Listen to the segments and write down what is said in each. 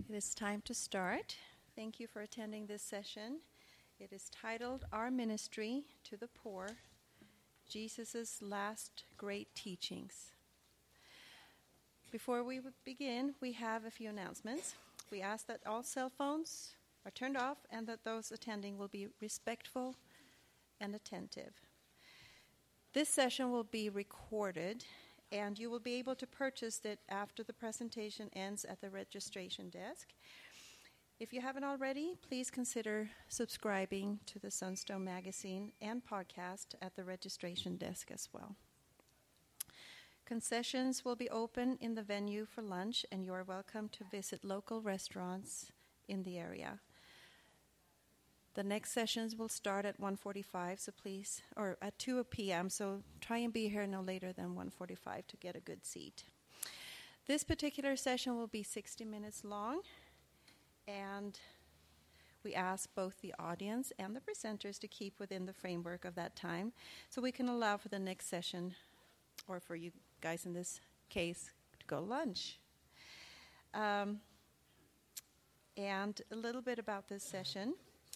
It is time to start. Thank you for attending this session. It is titled, Our Ministry to the Poor, Jesus' Last Great Teachings. Before we begin, we have a few announcements. We ask that all cell phones are turned off and that those attending will be respectful and attentive. This session will be recorded, and you will be able to purchase it after the presentation ends at the registration desk. If you haven't already, please consider subscribing to the Sunstone magazine and podcast at the registration desk as well. Concessions will be open in the venue for lunch, and you are welcome to visit local restaurants in the area. The next sessions will start at 1:45, so please, or at 2 p.m., so try and be here no later than 1:45 to get a good seat. This particular session will be 60 minutes long, and we ask both the audience and the presenters to keep within the framework of that time, so we can allow for the next session, or for you guys in this case, to go lunch. And a little bit about this session.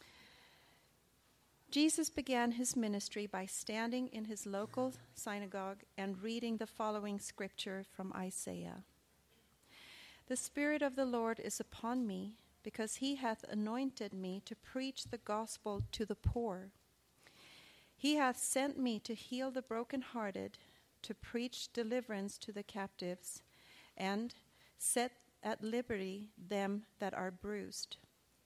Jesus began his ministry by standing in his local synagogue and reading the following scripture from Isaiah. The Spirit of the Lord is upon me, because he hath anointed me to preach the gospel to the poor. He hath sent me to heal the brokenhearted, to preach deliverance to the captives, and set at liberty them that are bruised.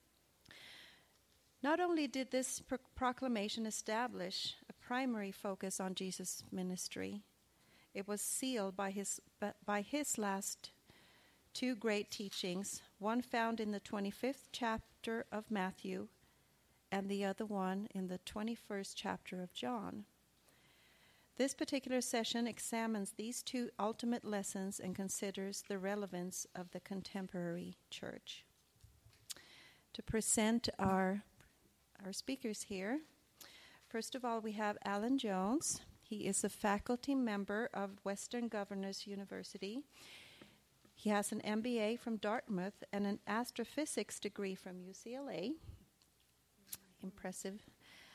Not only did this proclamation establish a primary focus on Jesus' ministry, it was sealed by his last two great teachings, one found in the 25th chapter of Matthew and the other one in the 21st chapter of John. This particular session examines these two ultimate lessons and considers the relevance of the contemporary church. To present our speakers here. First of all, we have Alan Jones. He is a faculty member of Western Governors University. He has an MBA from Dartmouth and an astrophysics degree from UCLA. Impressive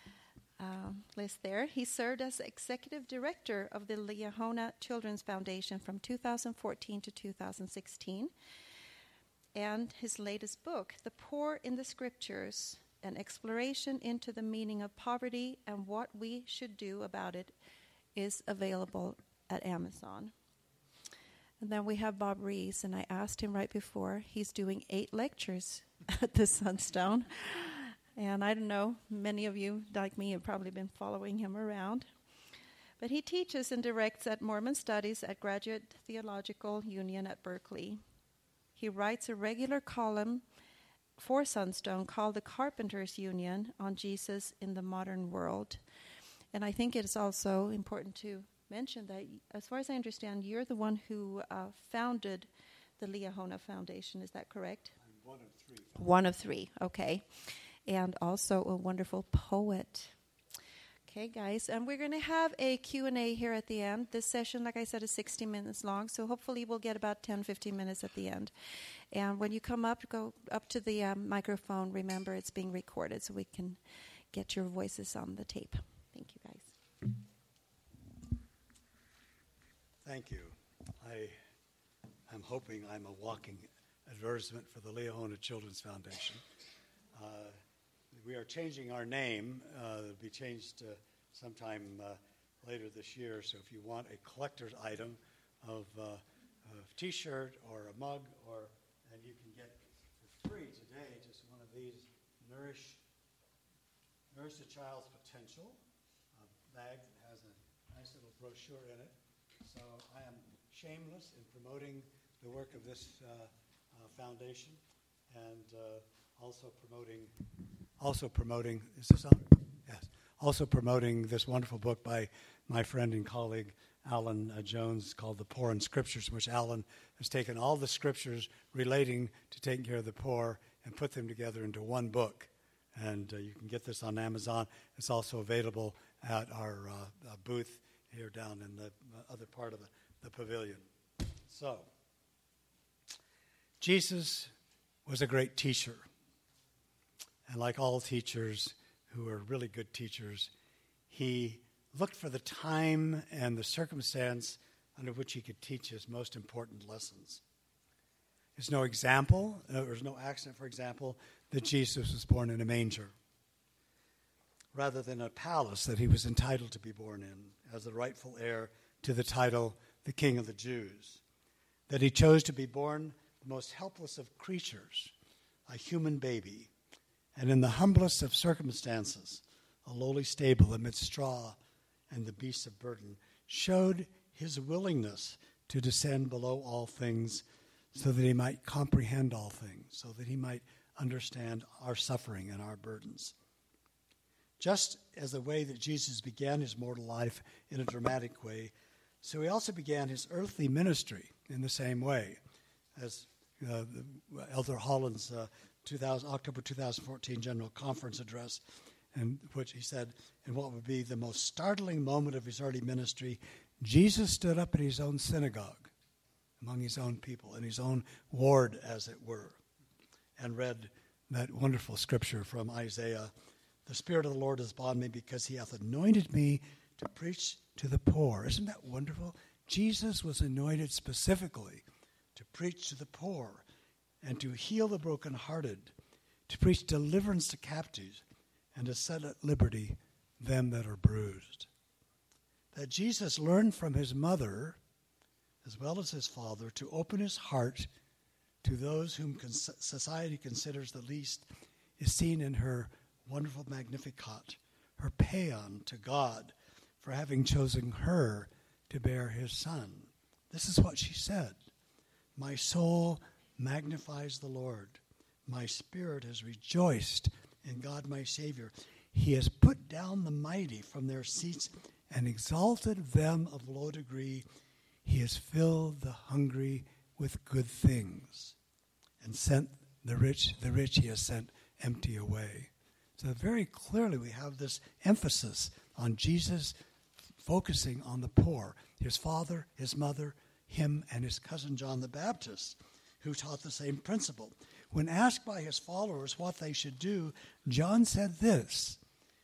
list there. He served as executive director of the Liahona Children's Foundation from 2014 to 2016. And his latest book, The Poor in the Scriptures, an exploration into the meaning of poverty and what we should do about it, is available at Amazon. And then we have Bob Rees, and I asked him right before, he's doing 8 lectures at the Sunstone. And I don't know, many of you, like me, have probably been following him around. But he teaches and directs at Mormon Studies at Graduate Theological Union at Berkeley. He writes a regular column for Sunstone called the Carpenters Union on Jesus in the Modern World. And I think it's also important to mention that, as far as I understand, you're the one who founded the Liahona Foundation. Is that correct? I'm one of 3. One of 3, okay. And also a wonderful poet. Okay, guys, and we're going to have a Q&A here at the end. This session, like I said, is 60 minutes long, so hopefully we'll get about 10, 15 minutes at the end. And when you come up, go up to the microphone. Remember, it's being recorded, so we can get your voices on the tape. Thank you, guys. Thank you. I'm hoping I'm a walking advertisement for the Liahona Children's Foundation. We are changing our name. It'll be changed sometime later this year. So if you want a collector's item of a T-shirt or a mug, and you can get for free today just one of these Nourish a Child's Potential, a bag that has a nice little brochure in it. So I am shameless in promoting the work of this foundation, and also promoting, is this on? Yes. Also promoting this wonderful book by my friend and colleague, Alan Jones, called The Poor in Scriptures, in which Alan has taken all the scriptures relating to taking care of the poor and put them together into one book. And you can get this on Amazon. It's also available at our booth here down in the other part of the pavilion. So, Jesus was a great teacher. And like all teachers who are really good teachers, he looked for the time and the circumstance under which he could teach his most important lessons. There's no accident, for example, that Jesus was born in a manger, rather than a palace that he was entitled to be born in as the rightful heir to the title, the King of the Jews. That he chose to be born the most helpless of creatures, a human baby, and in the humblest of circumstances, a lowly stable amidst straw and the beasts of burden, showed his willingness to descend below all things so that he might comprehend all things, so that he might understand our suffering and our burdens. Just as the way that Jesus began his mortal life in a dramatic way, so he also began his earthly ministry in the same way, as Elder Holland's October 2014 General Conference address, in which he said, in what would be the most startling moment of his early ministry, Jesus stood up in his own synagogue, among his own people, in his own ward, as it were, and read that wonderful scripture from Isaiah, "The Spirit of the Lord is upon me because he hath anointed me to preach to the poor." Isn't that wonderful? Jesus was anointed specifically to preach to the poor and to heal the brokenhearted, to preach deliverance to captives, and to set at liberty them that are bruised. That Jesus learned from his mother, as well as his father, to open his heart to those whom society considers the least, is seen in her wonderful Magnificat, her paean to God for having chosen her to bear his son. This is what she said: "My soul magnifies the Lord. My spirit has rejoiced in God my Savior. He has put down the mighty from their seats and exalted them of low degree. He has filled the hungry with good things and sent the rich he has sent empty away." So very clearly we have this emphasis on Jesus focusing on the poor, his father, his mother, him, and his cousin John the Baptist, who taught the same principle. When asked by his followers what they should do, John said this: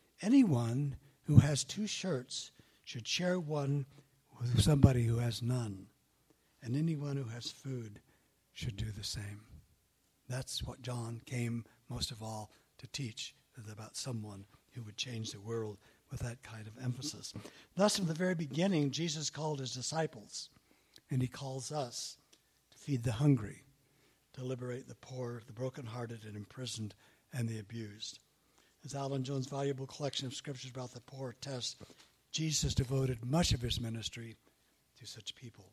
"Anyone who has 2 shirts should share one with somebody who has none, and anyone who has food should do the same." That's what John came most of all to teach, about someone who would change the world with that kind of emphasis. Thus, from the very beginning, Jesus called his disciples, and he calls us to feed the hungry, to liberate the poor, the brokenhearted and imprisoned, and the abused. As Alan Jones' valuable collection of scriptures about the poor attests, Jesus devoted much of his ministry to such people.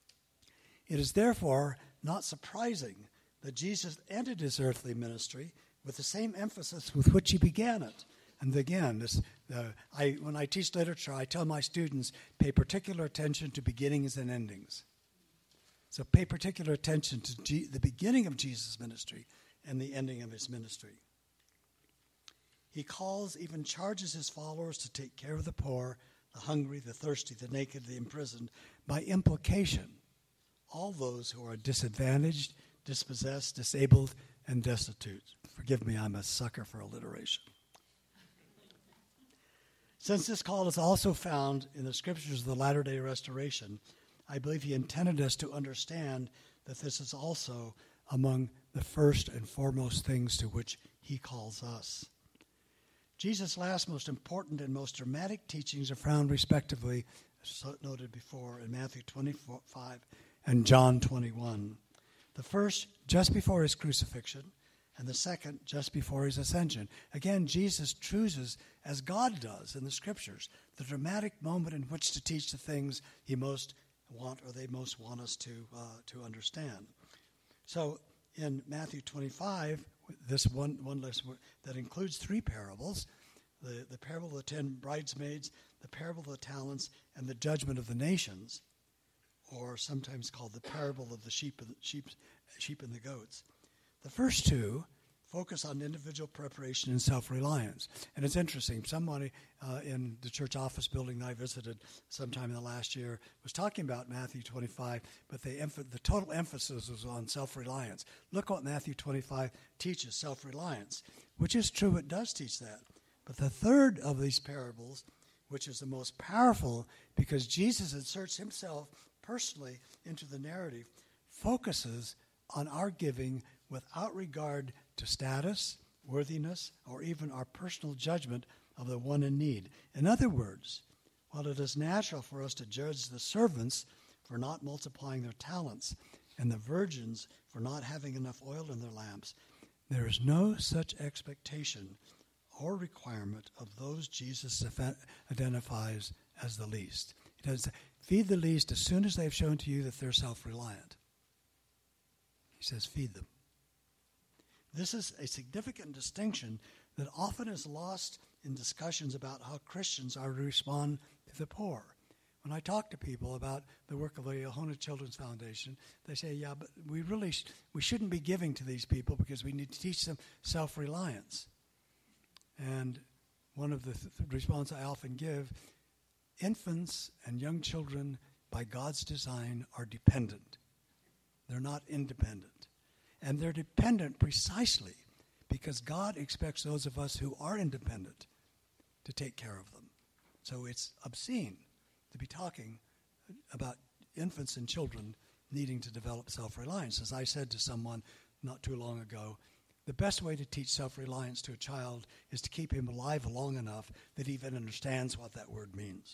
It is therefore not surprising that Jesus ended his earthly ministry with the same emphasis with which he began it. And again, when I teach literature, I tell my students, pay particular attention to beginnings and endings. So pay particular attention to the beginning of Jesus' ministry and the ending of his ministry. He calls, even charges his followers to take care of the poor, the hungry, the thirsty, the naked, the imprisoned. By implication, all those who are disadvantaged, dispossessed, disabled, and destitute. Forgive me, I'm a sucker for alliteration. Since this call is also found in the scriptures of the Latter-day Restoration, I believe he intended us to understand that this is also among the first and foremost things to which he calls us. Jesus' last most important and most dramatic teachings are found respectively, as noted before, in Matthew 25 and John 21. The first, just before his crucifixion, and the second, just before his ascension. Again, Jesus chooses, as God does in the scriptures, the dramatic moment in which to teach the things he most want, or they most want us to understand. So in Matthew 25, this one lesson that includes 3 parables, the parable of the 10 bridesmaids, the parable of the talents, and the judgment of the nations, or sometimes called the parable of the sheep and the goats. The first 2, focus on individual preparation and self-reliance. And it's interesting. Somebody in the church office building that I visited sometime in the last year was talking about Matthew 25, but the total emphasis was on self-reliance. Look what Matthew 25 teaches, self-reliance, which is true. It does teach that. But the third of these parables, which is the most powerful because Jesus inserts himself personally into the narrative, focuses on our giving without regard to status, worthiness, or even our personal judgment of the one in need. In other words, while it is natural for us to judge the servants for not multiplying their talents and the virgins for not having enough oil in their lamps, there is no such expectation or requirement of those Jesus identifies as the least. He does feed the least as soon as they've shown to you that they're self-reliant. He says, feed them. This is a significant distinction that often is lost in discussions about how Christians are to respond to the poor. When I talk to people about the work of the Liahona Children's Foundation, they say, yeah, but we shouldn't be giving to these people because we need to teach them self-reliance. And one of the responses I often give, infants and young children, by God's design, are dependent. They're not independent. And they're dependent precisely because God expects those of us who are independent to take care of them. So it's obscene to be talking about infants and children needing to develop self-reliance. As I said to someone not too long ago, the best way to teach self-reliance to a child is to keep him alive long enough that he even understands what that word means.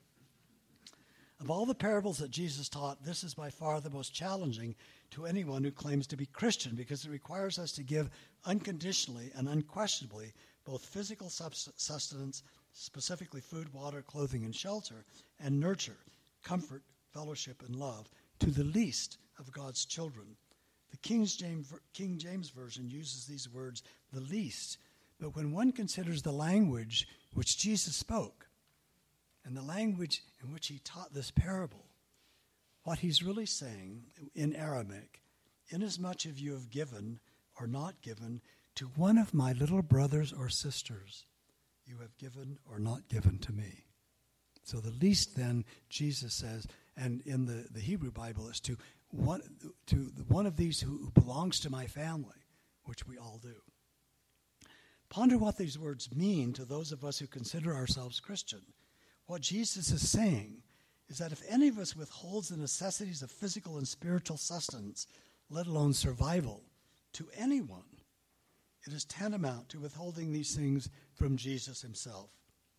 Of all the parables that Jesus taught, this is by far the most challenging to anyone who claims to be Christian because it requires us to give unconditionally and unquestionably both physical sustenance, specifically food, water, clothing, and shelter, and nurture, comfort, fellowship, and love to the least of God's children. The King James Version uses these words, the least, but when one considers the language which Jesus spoke, and the language in which he taught this parable, what he's really saying in Aramaic, inasmuch as you have given or not given to one of my little brothers or sisters, you have given or not given to me. So the least then, Jesus says, and in the Hebrew Bible, is to one of these who belongs to my family, which we all do. Ponder what these words mean to those of us who consider ourselves Christian. What Jesus is saying is that if any of us withholds the necessities of physical and spiritual sustenance, let alone survival, to anyone, it is tantamount to withholding these things from Jesus himself.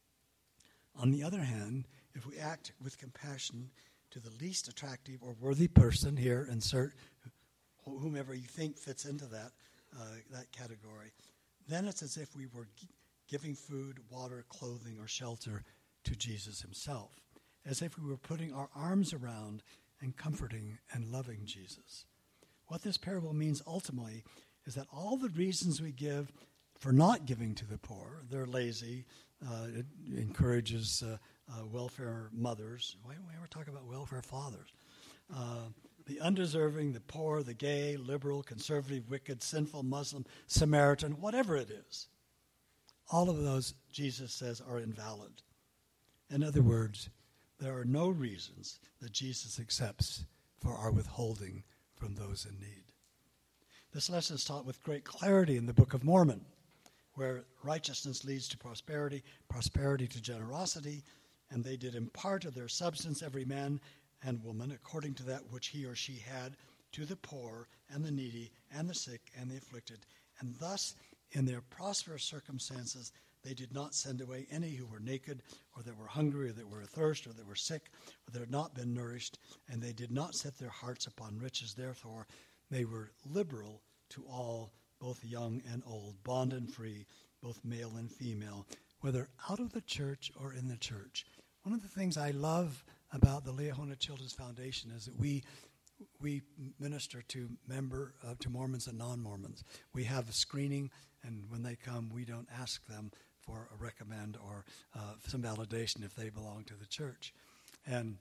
On the other hand, if we act with compassion to the least attractive or worthy person, here insert whomever you think fits into that category, then it's as if we were giving food, water, clothing, or shelter to Jesus himself, as if we were putting our arms around and comforting and loving Jesus. What this parable means ultimately is that all the reasons we give for not giving to the poor, they're lazy, it encourages welfare mothers. Why don't we ever talk about welfare fathers? The undeserving, the poor, the gay, liberal, conservative, wicked, sinful, Muslim, Samaritan, whatever it is. All of those, Jesus says, are invalid. In other words, there are no reasons that Jesus accepts for our withholding from those in need. This lesson is taught with great clarity in the Book of Mormon, where righteousness leads to prosperity, prosperity to generosity, and they did impart of their substance every man and woman according to that which he or she had to the poor and the needy and the sick and the afflicted. And thus, in their prosperous circumstances, they did not send away any who were naked or that were hungry or that were athirst or that were sick or that had not been nourished, and they did not set their hearts upon riches. Therefore, they were liberal to all, both young and old, bond and free, both male and female, whether out of the church or in the church. One of the things I love about the Liahona Children's Foundation is that we minister to Mormons and non-Mormons. We have a screening, and when they come, we don't ask them for a recommend or some validation if they belong to the church. And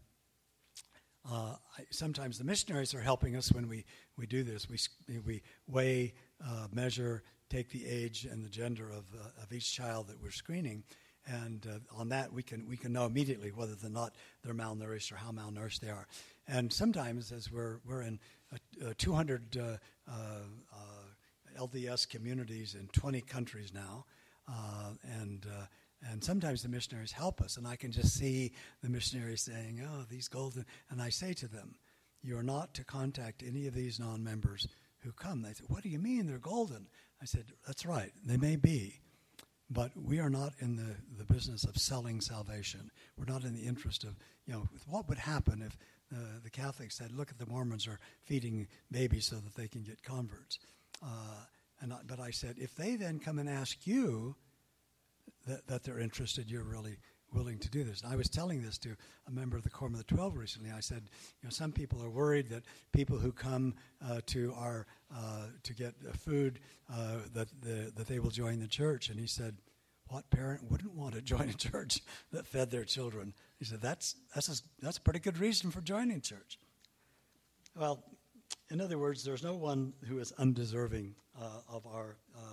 sometimes the missionaries are helping us when we do this. We weigh measure, take the age and the gender of each child that we're screening. And on that, we can know immediately whether or not they're malnourished or how malnourished they are. And sometimes, as we're in 200 LDS communities in 20 countries now, and sometimes the missionaries help us, and I can just see the missionaries saying, "Oh, these golden," and I say to them, "You're not to contact any of these non-members who come." They say, "What do you mean they're golden?" I said, "That's right, they may be, but we are not in the business of selling salvation. We're not in the interest of, what would happen if the Catholics said, look at the Mormons are feeding babies so that they can get converts." But I said, if they then come and ask you that they're interested, you're really willing to do this. And I was telling this to a member of the Quorum of the 12 recently. I said, some people are worried that people who come to our to get food that they will join the church. And he said, "What parent wouldn't want to join a church that fed their children?" He said, "That's a pretty good reason for joining church." Well, in other words, there's no one who is undeserving of our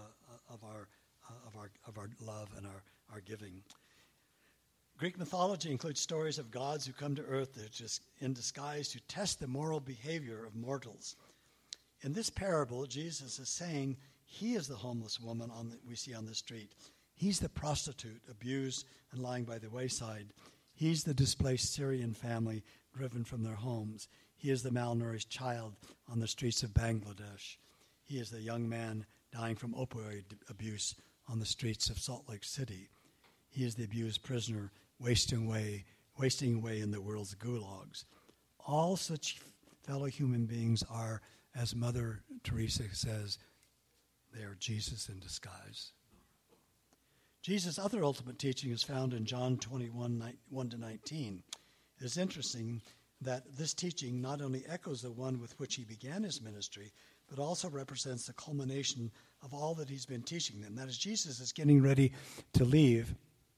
love and our giving. Greek mythology includes stories of gods who come to earth just in disguise to test the moral behavior of mortals. In this parable, Jesus is saying he is the homeless woman we see on the street. He's the prostitute abused and lying by the wayside. He's the displaced Syrian family driven from their homes. He is the malnourished child on the streets of Bangladesh. He is the young man dying from opioid abuse on the streets of Salt Lake City. He is the abused prisoner wasting away in the world's gulags. All such fellow human beings are, as Mother Teresa says, they are Jesus in disguise. Jesus' other ultimate teaching is found in John 21:1-19. It is interesting that this teaching not only echoes the one with which he began his ministry, but also represents the culmination of all that he's been teaching them. That is, Jesus is getting ready to leave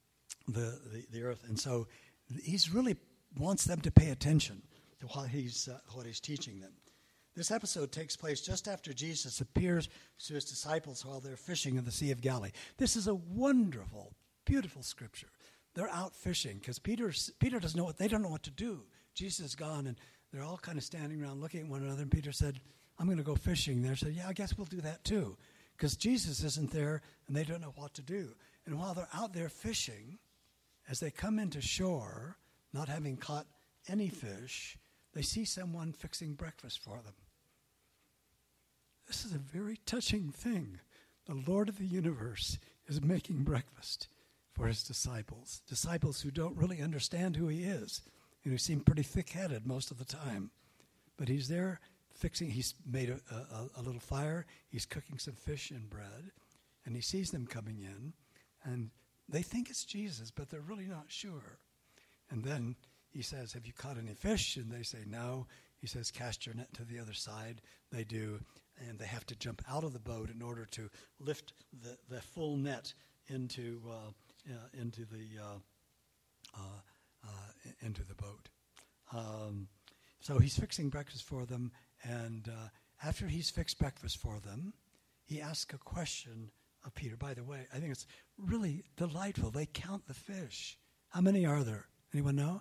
the earth, and so he's really wants them to pay attention to what he's teaching them. This episode takes place just after Jesus appears to his disciples while they're fishing in the Sea of Galilee. This is a wonderful, beautiful scripture. They're out fishing because Peter doesn't know they don't know what to do. Jesus is gone, and they're all kind of standing around looking at one another. And Peter said, "I'm going to go fishing." They said, "Yeah, I guess we'll do that too," because Jesus isn't there, and they don't know what to do. And while they're out there fishing, as they come into shore, not having caught any fish, they see someone fixing breakfast for them. This is a very touching thing. The Lord of the universe is making breakfast for his disciples who don't really understand who he is, and who seem pretty thick-headed most of the time. But he's there fixing. He's made a little fire. He's cooking some fish and bread, and he sees them coming in, and they think it's Jesus, but they're really not sure. And then he says, "Have you caught any fish?" And they say, "No." He says, "Cast your net to the other side." They do, and they have to jump out of the boat in order to lift the full net into the boat. So he's fixing breakfast for them, and after he's fixed breakfast for them, he asks a question of Peter. By the way, I think it's really delightful. They count the fish. How many are there? Anyone know?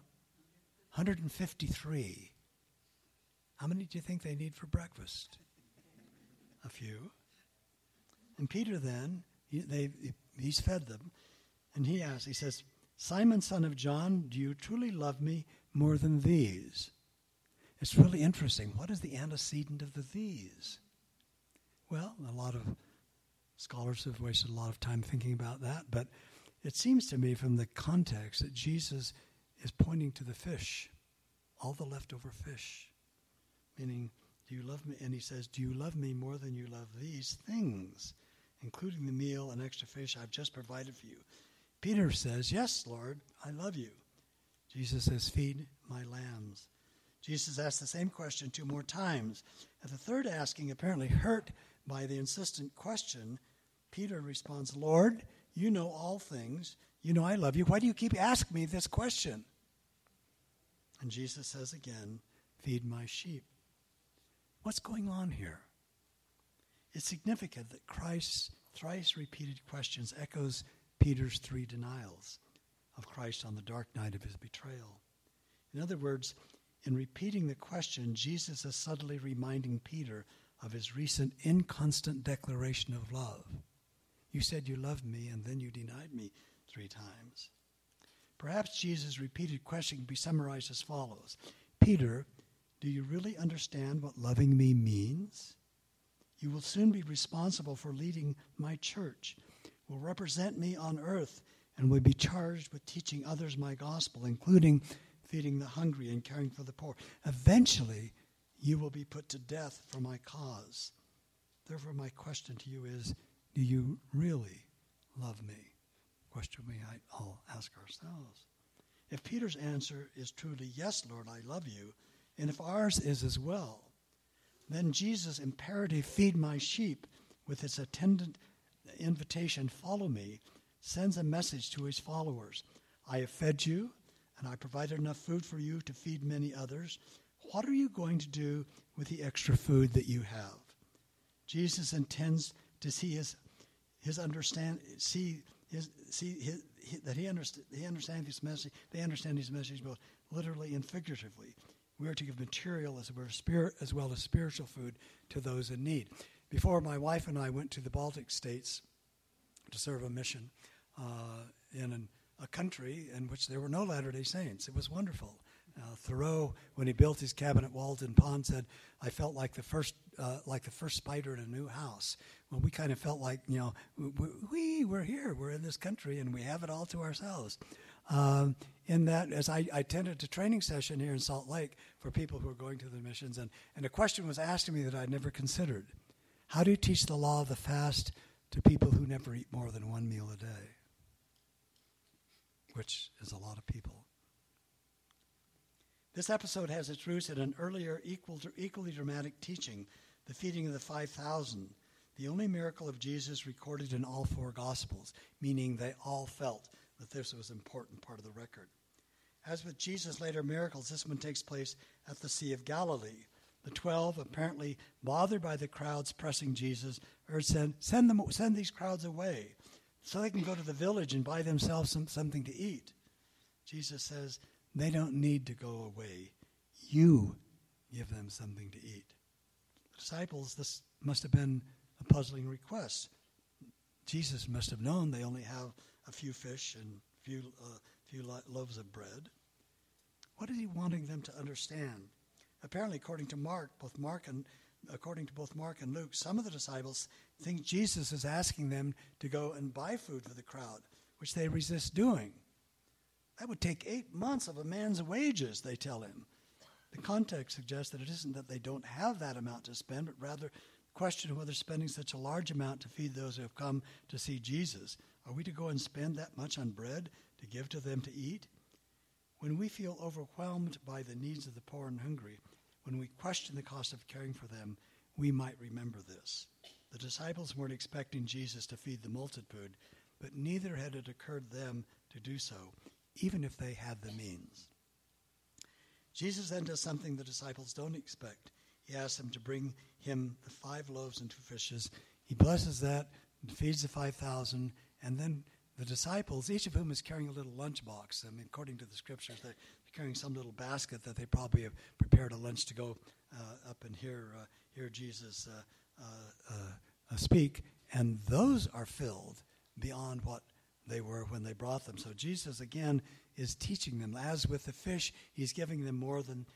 153. How many do you think they need for breakfast? A few. And Peter then, he's fed them, and he asks, he says, "Simon, son of John, do you truly love me more than these?" It's really interesting. What is the antecedent of the these? Well, a lot of scholars have wasted a lot of time thinking about that, but it seems to me from the context that Jesus is pointing to the fish, all the leftover fish, meaning, do you love me? And he says, "Do you love me more than you love these things, including the meal and extra fish I've just provided for you?" Peter says, "Yes, Lord, I love you." Jesus says, "Feed my lambs." Jesus asks the same question 2 more times. At the third asking, apparently hurt by the insistent question, Peter responds, "Lord, you know all things. You know I love you. Why do you keep asking me this question?" And Jesus says again, "Feed my sheep." What's going on here? It's significant that Christ's thrice repeated questions echoes Peter's 3 denials of Christ on the dark night of his betrayal. In other words, in repeating the question, Jesus is subtly reminding Peter of his recent inconstant declaration of love. You said you loved me, and then you denied me 3 times. Perhaps Jesus' repeated question can be summarized as follows. Peter, do you really understand what loving me means? You will soon be responsible for leading my church, will represent me on earth, and will be charged with teaching others my gospel, including feeding the hungry and caring for the poor. Eventually, you will be put to death for my cause. Therefore, my question to you is, do you really love me? Question we all ask ourselves. If Peter's answer is truly, yes, Lord, I love you, and if ours is as well, then Jesus' imperative, feed my sheep, with its attendant invitation, follow me, sends a message to his followers. I have fed you, and I provided enough food for you to feed many others. What are you going to do with the extra food that you have? Jesus intends to see his understand see his that he understands his message. They understand his message both literally and figuratively. We are to give material as well as spiritual food to those in need. Before my wife and I went to the Baltic states to serve a mission in a country in which there were no Latter-day Saints. It was wonderful. Thoreau, when he built his cabin at Walden Pond, said, "I felt like the first spider in a new house." Well, we kind of felt like, we're here, we're in this country, and we have it all to ourselves. In that, as I attended a training session here in Salt Lake for people who are going to the missions, and a question was asked of me that I'd never considered. How do you teach the law of the fast to people who never eat more than 1 meal a day? Which is a lot of people. This episode has its roots in an earlier, equally dramatic teaching, the feeding of the 5,000, the only miracle of Jesus recorded in all 4 Gospels, meaning they all felt that this was an important part of the record. As with Jesus' later miracles, this one takes place at the Sea of Galilee. The 12, apparently bothered by the crowds pressing Jesus, urged send these crowds away so they can go to the village and buy themselves something to eat. Jesus says, they don't need to go away. You give them something to eat. The disciples, this must have been a puzzling request. Jesus must have known they only have a few fish and few loaves of bread. What is he wanting them to understand? Apparently, according to both Mark and Luke, some of the disciples think Jesus is asking them to go and buy food for the crowd, which they resist doing. That would take 8 months of a man's wages, they tell him. The context suggests that it isn't that they don't have that amount to spend, but rather the question of whether spending such a large amount to feed those who have come to see Jesus. Are we to go and spend that much on bread to give to them to eat? When we feel overwhelmed by the needs of the poor and hungry, when we question the cost of caring for them, we might remember this. The disciples weren't expecting Jesus to feed the multitude, but neither had it occurred to them to do so, even if they had the means. Jesus then does something the disciples don't expect. He asks them to bring him the 5 loaves and 2 fishes. He blesses that, feeds the 5,000, and then the disciples, each of whom is carrying a little lunchbox. I mean, according to the scriptures, they're carrying some little basket that they probably have prepared a lunch to go up and hear Jesus speak. And those are filled beyond what they were when they brought them. So Jesus, again, is teaching them. As with the fish, he's giving them more than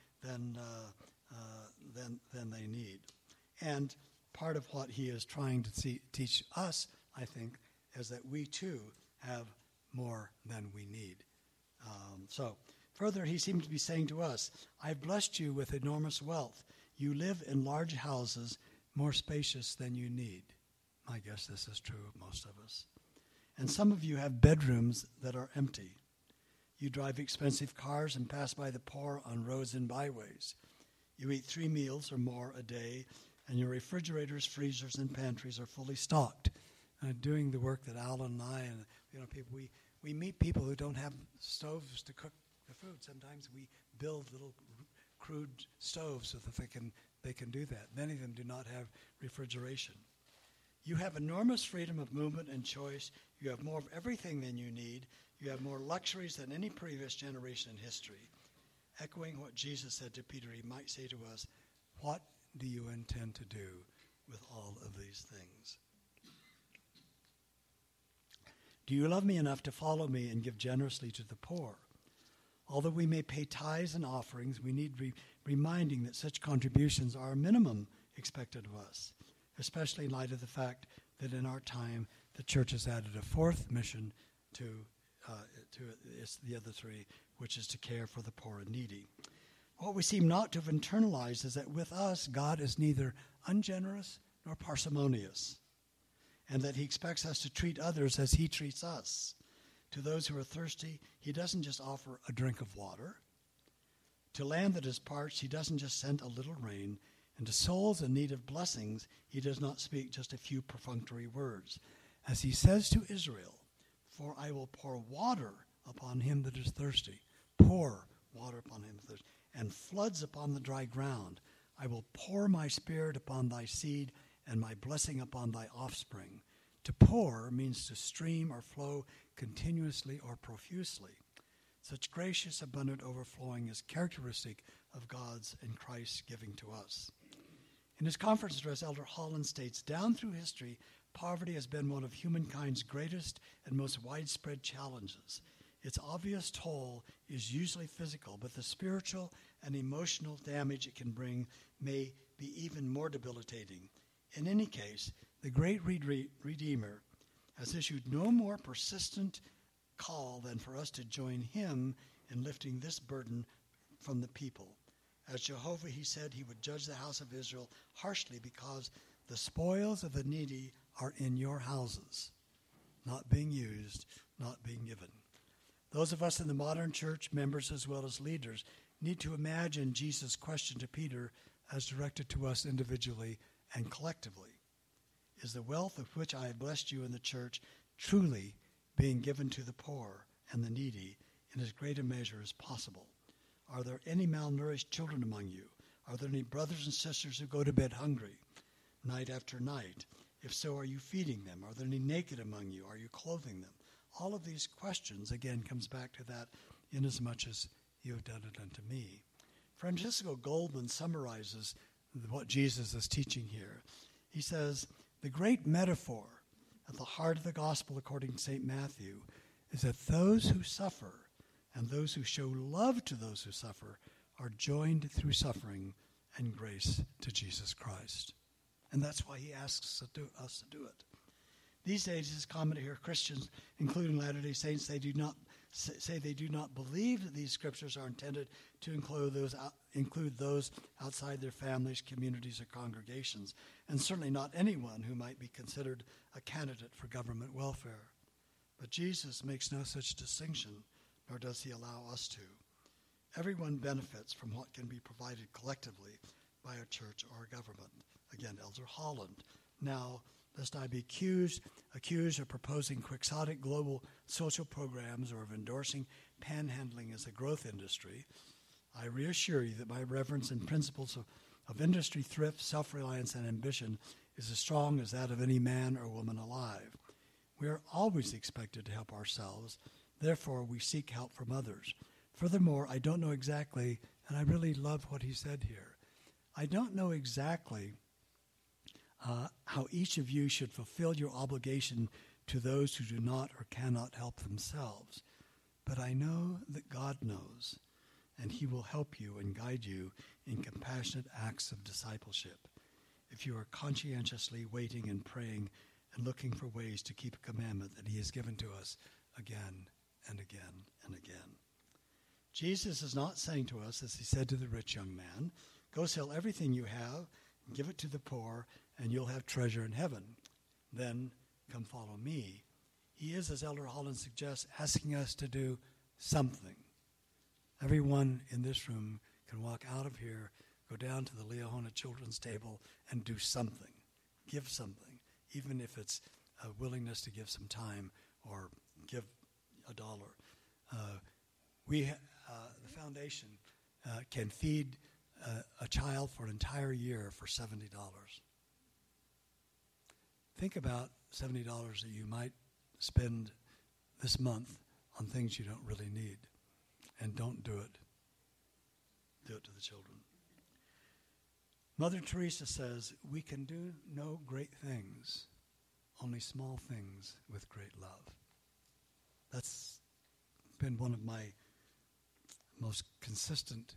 they need. And part of what he is trying to teach us, I think, is that we too have more than we need. So further, he seems to be saying to us, I've blessed you with enormous wealth. You live in large houses, more spacious than you need. I guess this is true of most of us. And some of you have bedrooms that are empty. You drive expensive cars and pass by the poor on roads and byways. You eat 3 meals or more a day, and your refrigerators, freezers, and pantries are fully stocked. Doing the work that Alan and I and people, we meet people who don't have stoves to cook the food. Sometimes we build little crude stoves so that they can do that. Many of them do not have refrigeration. You have enormous freedom of movement and choice. You have more of everything than you need. You have more luxuries than any previous generation in history. Echoing what Jesus said to Peter, he might say to us, what do you intend to do with all of these things? Do you love me enough to follow me and give generously to the poor? Although we may pay tithes and offerings, we need reminding that such contributions are a minimum expected of us, especially in light of the fact that in our time the church has added a fourth mission to the other three, which is to care for the poor and needy. What we seem not to have internalized is that with us, God is neither ungenerous nor parsimonious, and that he expects us to treat others as he treats us. To those who are thirsty, he doesn't just offer a drink of water. To land that is parched, he doesn't just send a little rain. And to souls in need of blessings, he does not speak just a few perfunctory words. As he says to Israel, for I will pour water upon him that is thirsty. Pour water upon him that is thirsty. And floods upon the dry ground. I will pour my spirit upon thy seed and my blessing upon thy offspring. To pour means to stream or flow continuously or profusely. Such gracious, abundant overflowing is characteristic of God's and Christ's giving to us. In his conference address, Elder Holland states, down through history, poverty has been one of humankind's greatest and most widespread challenges. Its obvious toll is usually physical, but the spiritual and emotional damage it can bring may be even more debilitating. In any case, the great Redeemer has issued no more persistent call than for us to join him in lifting this burden from the people. As Jehovah, he said he would judge the house of Israel harshly because the spoils of the needy are in your houses, not being used, not being given. Those of us in the modern church, members as well as leaders, need to imagine Jesus' question to Peter as directed to us individually and collectively. Is the wealth of which I have blessed you in the church truly being given to the poor and the needy in as great a measure as possible? Are there any malnourished children among you? Are there any brothers and sisters who go to bed hungry night after night? If so, are you feeding them? Are there any naked among you? Are you clothing them? All of these questions, again, comes back to that, inasmuch as you have done it unto me. Francisco Goldman summarizes what Jesus is teaching here. He says, the great metaphor at the heart of the gospel, according to St. Matthew, is that those who suffer and those who show love to those who suffer are joined through suffering and grace to Jesus Christ. And that's why he asks us to do it. These days, it's common to hear Christians, including Latter-day Saints, they do not believe that these scriptures are intended to include those outside their families, communities, or congregations, and certainly not anyone who might be considered a candidate for government welfare. But Jesus makes no such distinction, nor does he allow us to. Everyone benefits from what can be provided collectively by a church or a government. Again, Elder Holland. Now, lest I be accused of proposing quixotic global social programs or of endorsing panhandling as a growth industry, I reassure you that my reverence and principles of industry, thrift, self-reliance, and ambition is as strong as that of any man or woman alive. We are always expected to help ourselves. Therefore, we seek help from others. Furthermore, I don't know exactly, and I really love what he said here, I don't know exactly how each of you should fulfill your obligation to those who do not or cannot help themselves. But I know that God knows, and he will help you and guide you in compassionate acts of discipleship. If you are conscientiously waiting and praying and looking for ways to keep a commandment that he has given to us again and again and again. Jesus is not saying to us, as he said to the rich young man, go sell everything you have, give it to the poor, and you'll have treasure in heaven. Then come follow me. He is, as Elder Holland suggests, asking us to do something. Everyone in this room can walk out of here, go down to the Liahona Children's Table, and do something. Give something, even if it's a willingness to give some time or give $1. The foundation can feed a child for an entire year for $70. think about $70 that you might spend this month on things you don't really need, and don't do it. Do it to the children. Mother Teresa says, we can do no great things, only small things with great love. That's been one of my most consistent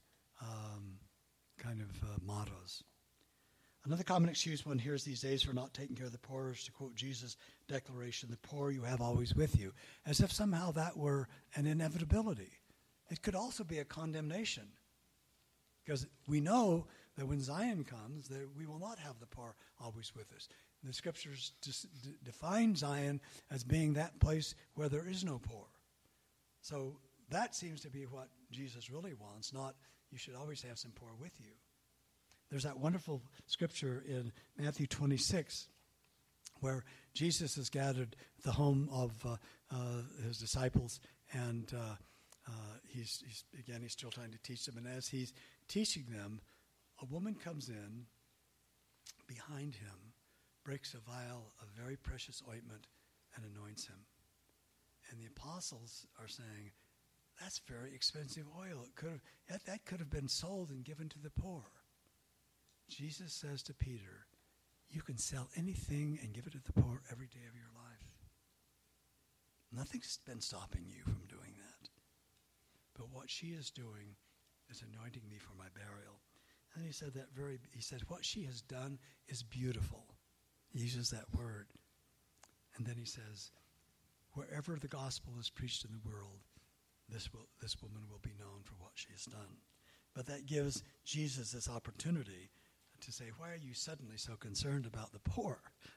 mottos. Another common excuse one hears these days for not taking care of the poor is to quote Jesus' declaration, the poor you have always with you, as if somehow that were an inevitability. It could also be a condemnation, because we know that when Zion comes, that we will not have the poor always with us. And the scriptures define Zion as being that place where there is no poor. So that seems to be what Jesus really wants, not you should always have some poor with you. There's that wonderful scripture in Matthew 26 where Jesus is gathered at the home of his disciples, and he's still trying to teach them. And as he's teaching them, a woman comes in behind him, breaks a vial of very precious ointment, and anoints him. And the apostles are saying, that's very expensive oil. That could have been sold and given to the poor. Jesus says to Peter, you can sell anything and give it to the poor every day of your life. Nothing's been stopping you from doing that. But what she is doing is anointing me for my burial. And he said what she has done is beautiful. He uses that word. And then he says, wherever the gospel is preached in the world, this woman will be known for what she has done. But that gives Jesus this opportunity to say, why are you suddenly so concerned about the poor?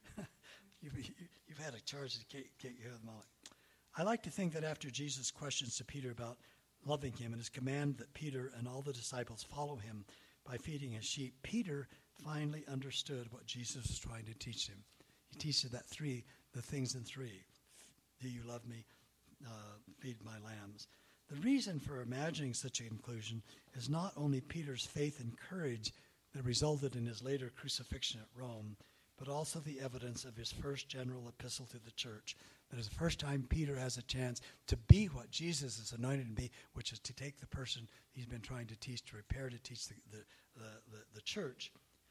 You've had a charge to get you out of the moment. I like to think that after Jesus' questions to Peter about loving him and his command that Peter and all the disciples follow him by feeding his sheep, Peter finally understood what Jesus was trying to teach him. He teaches the things in three. Do you love me? Feed my lambs. The reason for imagining such a conclusion is not only Peter's faith and courage that resulted in his later crucifixion at Rome, but also the evidence of his first general epistle to the church. That is the first time Peter has a chance to be what Jesus is anointed to be, which is to take the person he's been trying to teach, to prepare to teach the church.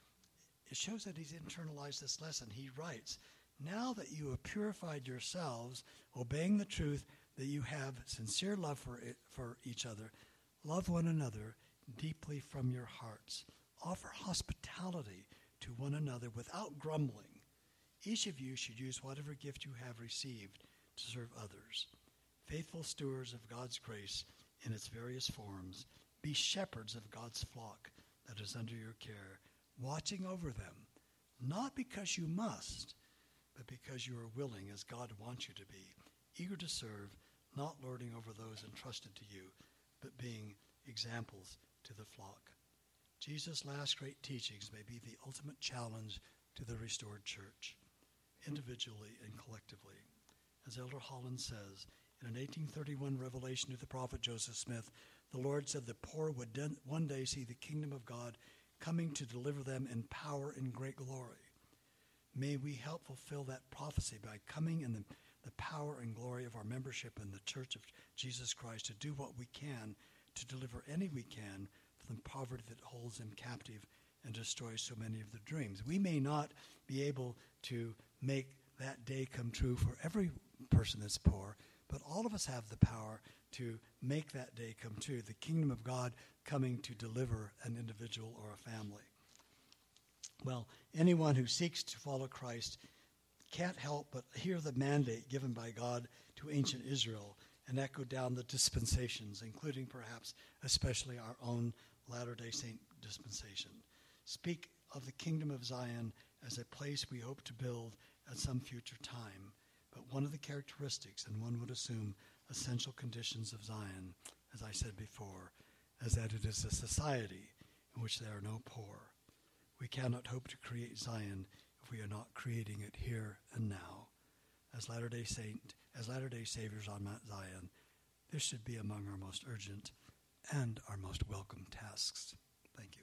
It shows that he's internalized this lesson. He writes, now that you have purified yourselves, obeying the truth, that you have sincere love for each other, love one another deeply from your hearts. Offer hospitality to one another without grumbling. Each of you should use whatever gift you have received to serve others. Faithful stewards of God's grace in its various forms, be shepherds of God's flock that is under your care, watching over them, not because you must, but because you are willing as God wants you to be, eager to serve, not lording over those entrusted to you, but being examples to the flock. Jesus' last great teachings may be the ultimate challenge to the restored church, individually and collectively. As Elder Holland says, in an 1831 revelation to the prophet Joseph Smith, the Lord said the poor would one day see the kingdom of God coming to deliver them in power and great glory. May we help fulfill that prophecy by coming in the power and glory of our membership in the Church of Jesus Christ to do what we can to deliver any we can from the poverty that holds them captive and destroys so many of their dreams. We may not be able to make that day come true for every person that's poor, but all of us have the power to make that day come true, the kingdom of God coming to deliver an individual or a family. Well, anyone who seeks to follow Christ can't help but hear the mandate given by God to ancient Israel and echo down the dispensations, including perhaps especially our own Latter-day Saint dispensation. Speak of the kingdom of Zion as a place we hope to build at some future time. But one of the characteristics, and one would assume essential conditions of Zion, as I said before, is that it is a society in which there are no poor. We cannot hope to create Zion if we are not creating it here and now. As Latter-day Saviors on Mount Zion, this should be among our most urgent and our most welcome tasks. Thank you.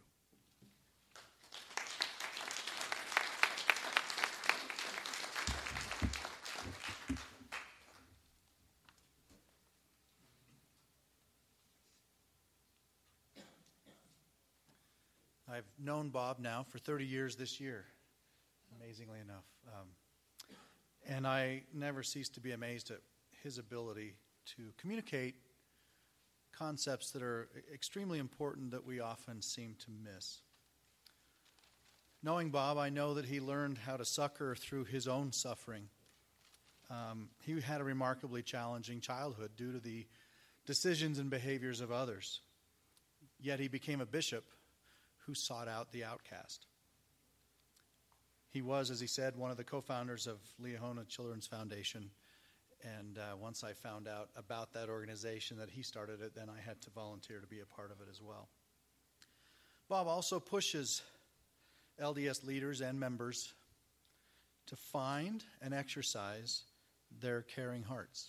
I've known Bob now for 30 years this year, amazingly enough. And I never cease to be amazed at his ability to communicate concepts that are extremely important that we often seem to miss. Knowing Bob, I know that he learned how to succor through his own suffering. He had a remarkably challenging childhood due to the decisions and behaviors of others. Yet he became a bishop who sought out the outcast. He was, as he said, one of the co-founders of Liahona Children's Foundation. And once I found out about that organization, that he started it, then I had to volunteer to be a part of it as well. Bob also pushes LDS leaders and members to find and exercise their caring hearts.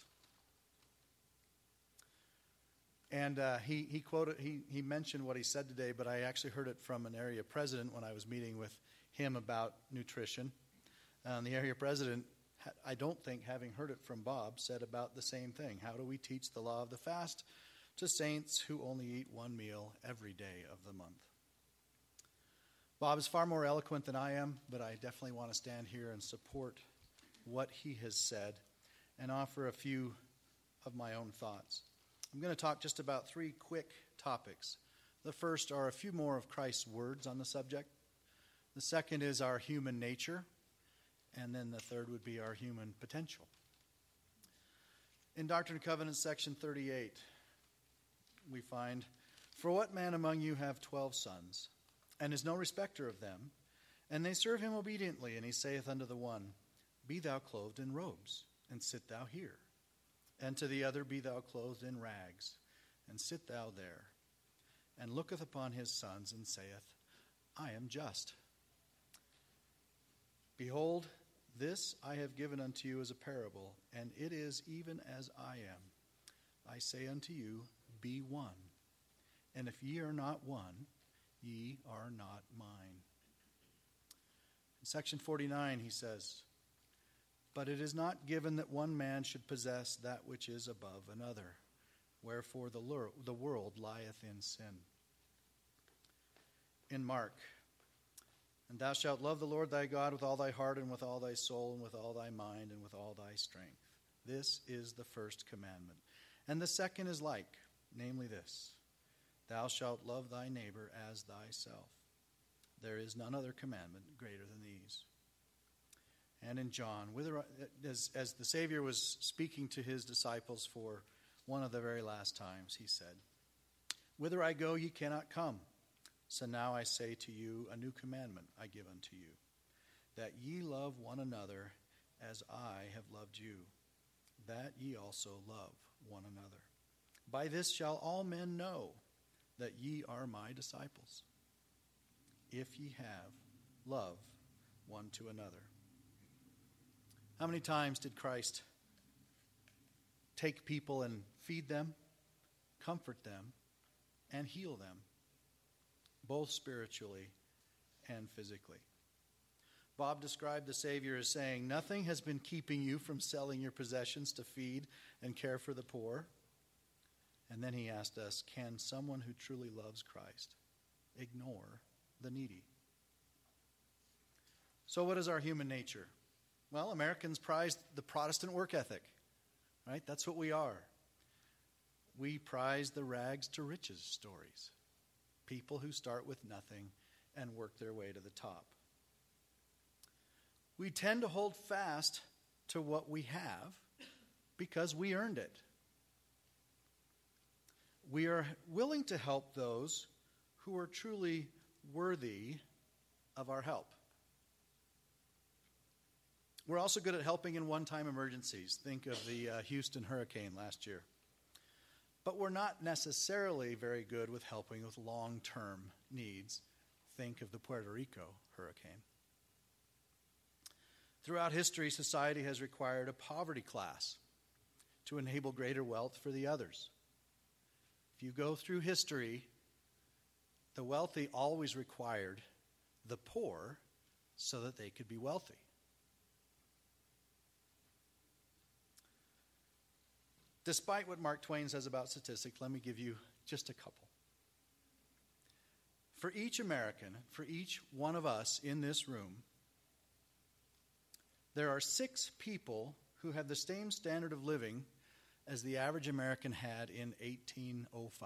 And he mentioned what he said today, but I actually heard it from an area president when I was meeting with him about nutrition. The area president, I don't think, having heard it from Bob, said about the same thing. How do we teach the law of the fast to saints who only eat one meal every day of the month? Bob is far more eloquent than I am, but I definitely want to stand here and support what he has said and offer a few of my own thoughts. I'm going to talk just about 3 quick topics. The first are a few more of Christ's words on the subject. The second is our human nature. And then the third would be our human potential. In Doctrine and Covenants, section 38, we find, "For what man among you have 12 sons, and is no respecter of them, and they serve him obediently, and he saith unto the one, Be thou clothed in robes, and sit thou here. And to the other, Be thou clothed in rags, and sit thou there. And looketh upon his sons, and saith, I am just. Behold, this I have given unto you as a parable, and it is even as I am. I say unto you, Be one. And if ye are not one, ye are not mine." In section 49, he says, "But it is not given that one man should possess that which is above another. Wherefore the world lieth in sin." In Mark, "And thou shalt love the Lord thy God with all thy heart, and with all thy soul, and with all thy mind, and with all thy strength. This is the first commandment. And the second is like, namely this, Thou shalt love thy neighbor as thyself. There is none other commandment greater than these." And in John, as the Savior was speaking to his disciples for one of the very last times, he said, "Whither I go, ye cannot come. So now I say to you, a new commandment I give unto you, that ye love one another as I have loved you, that ye also love one another. By this shall all men know that ye are my disciples, if ye have love one to another." How many times did Christ take people and feed them, comfort them, and heal them, both spiritually and physically? Bob described the Savior as saying, "Nothing has been keeping you from selling your possessions to feed and care for the poor." And then he asked us, can someone who truly loves Christ ignore the needy? So what is our human nature? Well, Americans prize the Protestant work ethic, right? That's what we are. We prize the rags to riches stories. People who start with nothing and work their way to the top. We tend to hold fast to what we have because we earned it. We are willing to help those who are truly worthy of our help. We're also good at helping in one-time emergencies. Think of the Houston hurricane last year. But we're not necessarily very good with helping with long-term needs. Think of the Puerto Rico hurricane. Throughout history, society has required a poverty class to enable greater wealth for the others. If you go through history, the wealthy always required the poor so that they could be wealthy. Despite what Mark Twain says about statistics, let me give you just a couple. For each American, for each one of us in this room, there are 6 people who have the same standard of living as the average American had in 1805.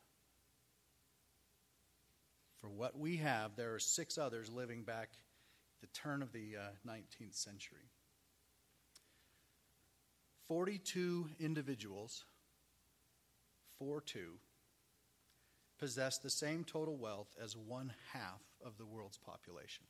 For what we have, there are 6 others living back at the turn of the 19th century. 42 individuals, 4-2, possess the same total wealth as 1/2 of the world's population.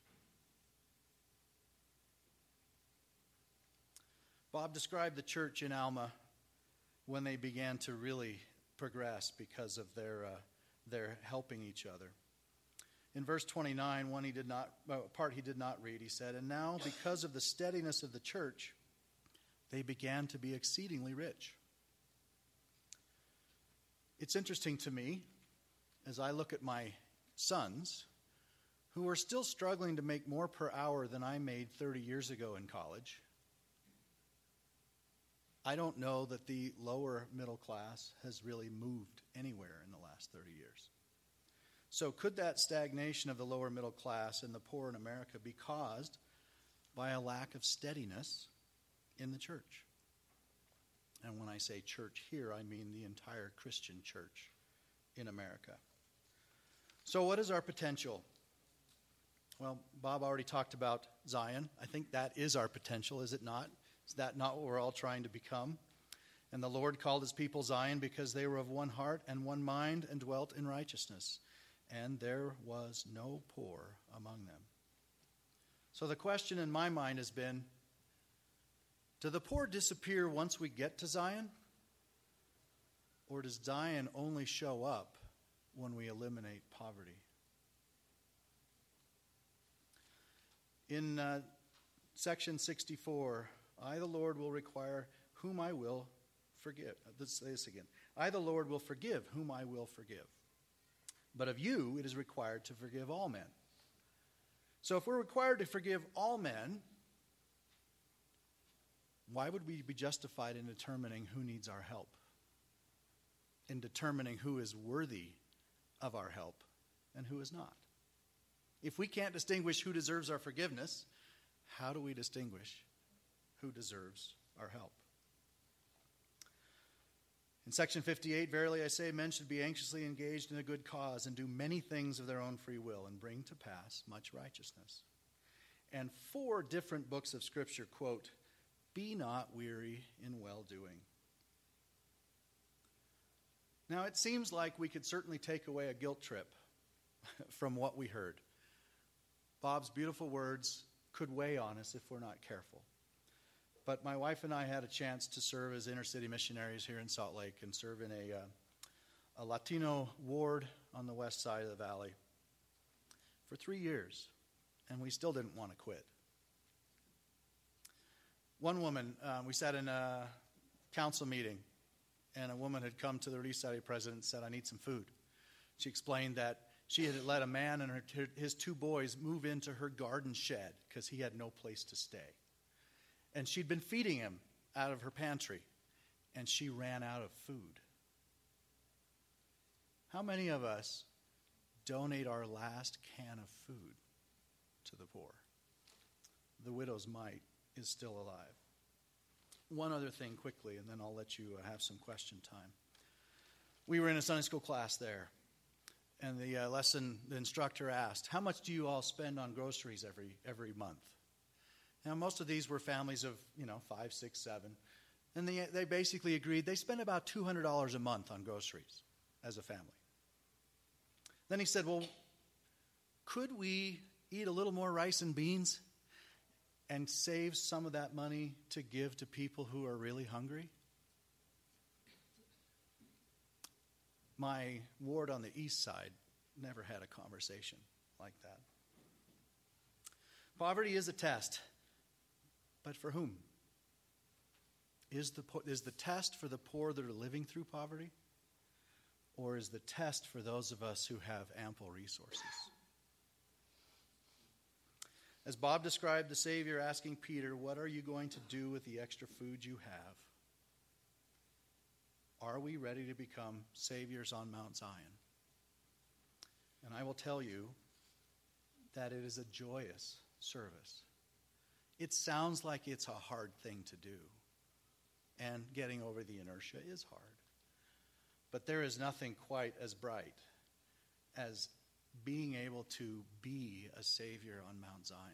Bob described the church in Alma when they began to really progress because of their helping each other. In verse 29, part he did not read, he said, "And now, because of the steadiness of the church, they began to be exceedingly rich." It's interesting to me, as I look at my sons, who are still struggling to make more per hour than I made 30 years ago in college. I don't know that the lower middle class has really moved anywhere in the last 30 years. So could that stagnation of the lower middle class and the poor in America be caused by a lack of steadiness in the church? And when I say church here, I mean the entire Christian church in America. So what is our potential? Well, Bob already talked about Zion. I think that is our potential, is it not? Is that not what we're all trying to become? And the Lord called his people Zion because they were of one heart and one mind and dwelt in righteousness. And there was no poor among them. So the question in my mind has been, do the poor disappear once we get to Zion? Or does Zion only show up when we eliminate poverty? In section 64, I, the Lord, will require whom I will forgive. Let's say this again. I, the Lord, will forgive whom I will forgive. But of you, it is required to forgive all men. So if we're required to forgive all men, why would we be justified in determining who needs our help? In determining who is worthy of our help and who is not? If we can't distinguish who deserves our forgiveness, how do we distinguish who deserves our help? In section 58, verily I say, men should be anxiously engaged in a good cause and do many things of their own free will and bring to pass much righteousness. And 4 different books of Scripture quote, "Be not weary in well-doing." Now, it seems like we could certainly take away a guilt trip from what we heard. Bob's beautiful words could weigh on us if we're not careful. But my wife and I had a chance to serve as inner-city missionaries here in Salt Lake and serve in a Latino ward on the west side of the valley for 3 years, and we still didn't want to quit. One woman, we sat in a council meeting, and a woman had come to the Relief Society president and said, "I need some food." She explained that she had let a man and his 2 boys move into her garden shed because he had no place to stay. And she'd been feeding him out of her pantry, and she ran out of food. How many of us donate our last can of food to the poor? The widow's mite is still alive. One other thing quickly, and then I'll let you have some question time. We were in a Sunday school class there, and the instructor asked, "How much do you all spend on groceries every month?" Now, most of these were families of, 5, 6, 7. And they basically agreed they spend about $200 a month on groceries as a family. Then he said, "Well, could we eat a little more rice and beans and save some of that money to give to people who are really hungry?" My ward on the east side never had a conversation like that. Poverty is a test. But for whom? Is the test for the poor that are living through poverty? Or is the test for those of us who have ample resources? As Bob described the Savior asking Peter, "What are you going to do with the extra food you have?" Are we ready to become saviors on Mount Zion? And I will tell you that it is a joyous service. It sounds like it's a hard thing to do, and getting over the inertia is hard. But there is nothing quite as bright as being able to be a Savior on Mount Zion.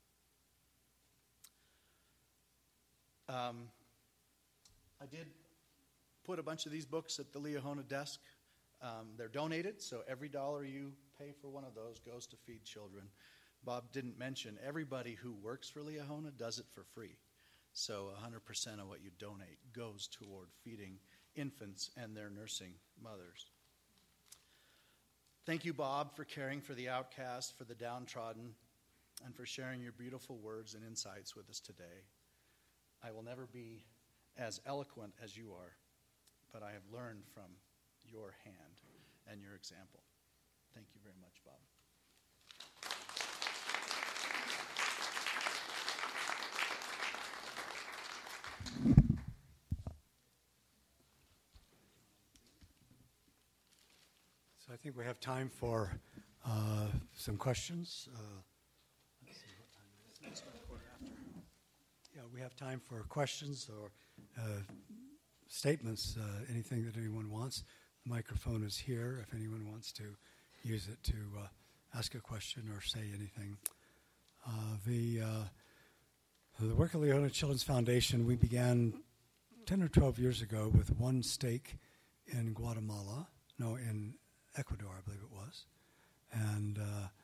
I did put a bunch of these books at the Liahona desk. They're donated, so every dollar you pay for one of those goes to feed children. Bob didn't mention everybody who works for Liahona does it for free. So 100% of what you donate goes toward feeding infants and their nursing mothers. Thank you, Bob, for caring for the outcast, for the downtrodden, and for sharing your beautiful words and insights with us today. I will never be as eloquent as you are, but I have learned from your hand and your example. Thank you very much, Bob. So I think we have time for some questions. Let's see what time it is. Yeah, we have time for questions or statements, anything that anyone wants. The microphone is here if anyone wants to use it to ask a question or say anything. The work of Liahona Children's Foundation, we began 10 or 12 years ago with one stake in in Ecuador, I believe it was. And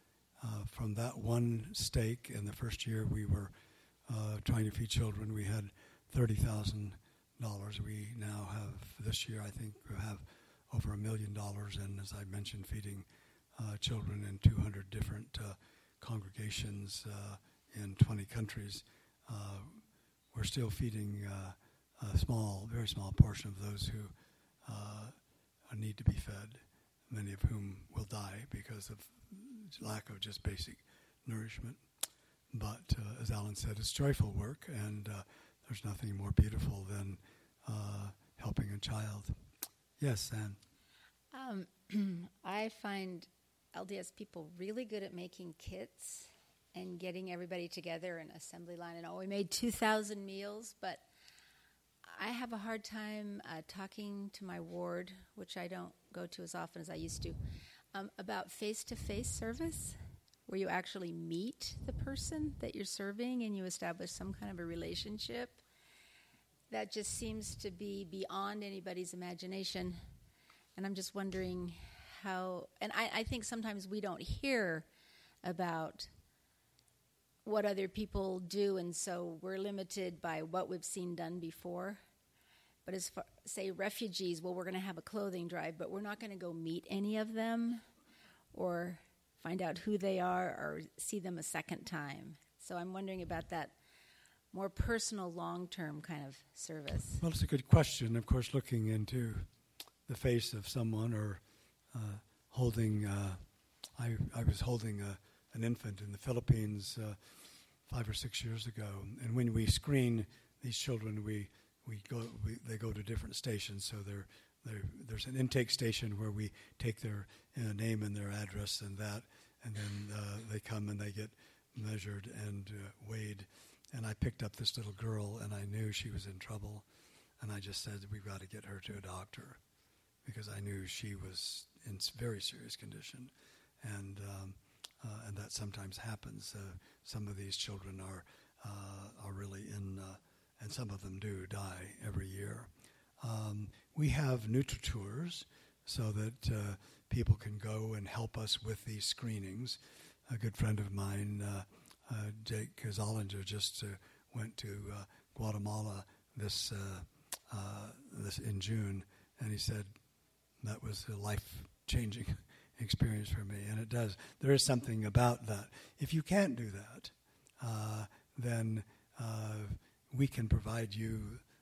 from that one stake, in the first year we were trying to feed children, we had $30,000. We now have, this year I think, we have over $1 million, and as I mentioned, feeding children in 200 different congregations in 20 countries. We're still feeding a very small portion of those who need to be fed, many of whom will die because of lack of just basic nourishment. But as Alan said, it's joyful work, and there's nothing more beautiful than helping a child. Yes, Anne? I find LDS people really good at making kits and getting everybody together in assembly line. And we made 2,000 meals, but I have a hard time talking to my ward, which I don't go to as often as I used to, about face-to-face service, where you actually meet the person that you're serving and you establish some kind of a relationship. That just seems to be beyond anybody's imagination. And I'm just wondering how, and I think sometimes we don't hear about what other people do, and so we're limited by what we've seen done before. But as far, say, refugees, well, we're going to have a clothing drive, but we're not going to go meet any of them or find out who they are or see them a second time. So I'm wondering about that more personal, long-term kind of service. Well, it's a good question. Of course, looking into the face of someone or holding, I was holding an infant in the Philippines 5 or 6 years ago, and when we screen these children, they go to different stations. So there's an intake station where we take their name and their address and then they come and they get measured and weighed. And I picked up this little girl, and I knew she was in trouble, and I just said, we've got to get her to a doctor, because I knew she was in very serious condition, and that sometimes happens. Some of these children are really in, and some of them do die every year. We have NutriTours so that people can go and help us with these screenings. A good friend of mine, Jake Zollinger, just went to Guatemala this in June, and he said that was a life-changing experience for me, and it does. There is something about that. If you can't do that, then we can provide you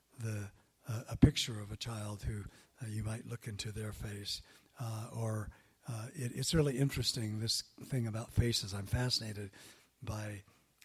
a picture of a child who you might look into their face, or it's really interesting, this thing about faces. I'm fascinated by